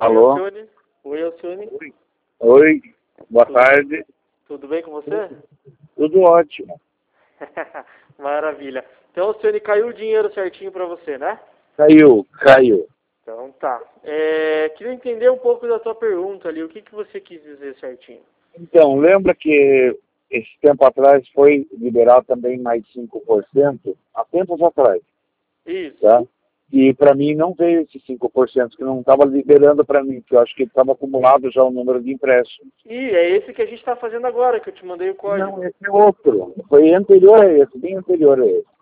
Oi, Alô? Alcione. Oi, Alcione. Oi, boa Tudo, tarde. tudo bem com você? Tudo ótimo. Maravilha. Então, Alcione, caiu o dinheiro certinho para você, né? Caiu. Então, tá. Queria entender um pouco da tua pergunta ali. O que você quis dizer certinho? Então, lembra que esse tempo atrás foi liberado também mais 5%? Há tempos atrás, Isso. tá? E para mim não veio esses 5%, que não estava liberando para mim, que eu acho que estava acumulado já o número de empréstimos. E é esse que a gente está fazendo agora, que eu te mandei o código. Não, esse é outro. Foi anterior a esse, bem anterior a esse.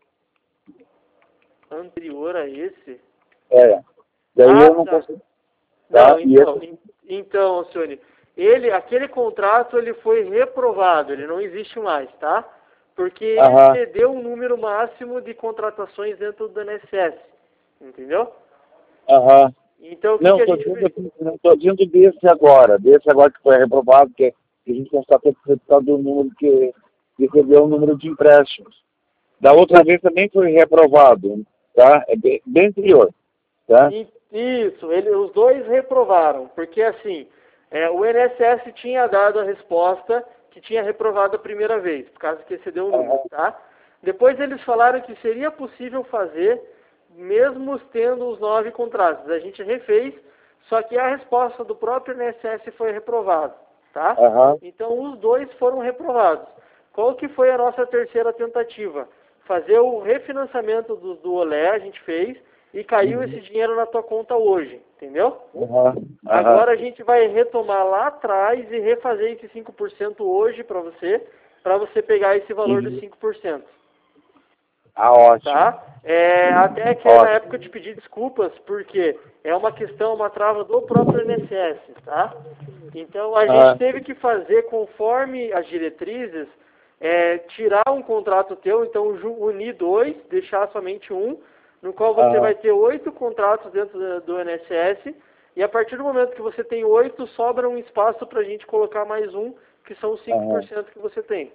Anterior a esse? É. Daí eu não Tá. consegui. Não, Tá? E esse... então, Alcione, aquele contrato ele foi reprovado, ele não existe mais, tá? Porque ele Aham. excedeu um número máximo de contratações dentro do INSS, entendeu? Aham. Então, o que Não, a gente fez? não estou dizendo desse agora que foi reprovado, que a gente constatou que o resultado do número que recebeu o número de empréstimos. Da outra vez também foi reprovado, tá? É bem anterior, tá? Isso, os dois reprovaram, porque assim, o INSS tinha dado a resposta que tinha reprovado a primeira vez, por causa que excedeu o número, tá? Depois eles falaram que seria possível fazer, mesmo tendo os 9 contratos. A gente refez, só que a resposta do próprio INSS foi reprovada, tá? Aham. Então os dois foram reprovados. Qual que foi a nossa terceira tentativa? Fazer o refinanciamento do Olé, a gente fez, e caiu esse dinheiro na tua conta hoje, entendeu? Agora a gente vai retomar lá atrás e refazer esse 5% hoje para você pegar esse valor dos 5%. Ah, ótimo. Tá? Até que na época eu te pedi desculpas, porque é uma questão, uma trava do próprio INSS, tá? Então a gente teve que fazer conforme as diretrizes, tirar um contrato teu, então unir 2, deixar somente um, no qual você vai ter 8 contratos dentro do INSS, e a partir do momento que você tem 8, sobra um espaço para a gente colocar mais um, que são os 5% que você tem.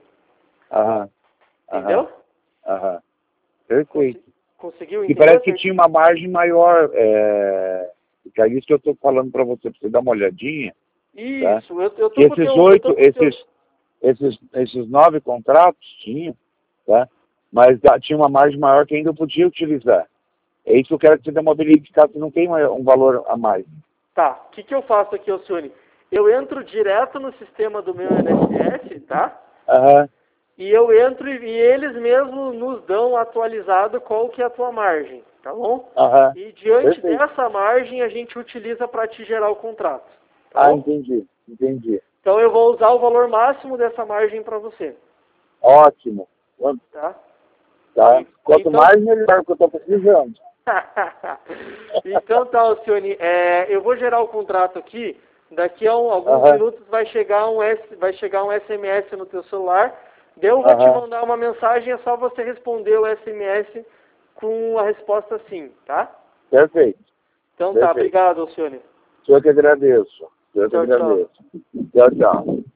Entendeu? Perfeito. Conseguiu E entender? parece que tinha uma margem maior, que é isso que eu estou falando para você dar uma olhadinha. Isso, Tá? eu tô com o esses 9 contratos tinham, tá? Mas tinha uma margem maior que ainda eu podia utilizar. É isso que eu quero que você dê uma verificada, se não tem um valor a mais. Tá, o que eu faço aqui, Alcione? Eu entro direto no sistema do meu INSS, tá? E eu entro e eles mesmos nos dão atualizado qual que é a tua margem, tá bom? E diante dessa margem a gente utiliza para te gerar o contrato. Tá bom? Entendi. Então eu vou usar o valor máximo dessa margem para você. Ótimo. Tá? Quanto mais, melhor, que eu estou precisando. Então tá, Alcione, eu vou gerar o contrato aqui, daqui a alguns minutos vai chegar um SMS no teu celular, daí eu vou te mandar uma mensagem, é só você responder o SMS com a resposta sim, tá? Perfeito. Então tá, obrigado, Alcione. Eu que agradeço. Tchau. Tchau, tchau.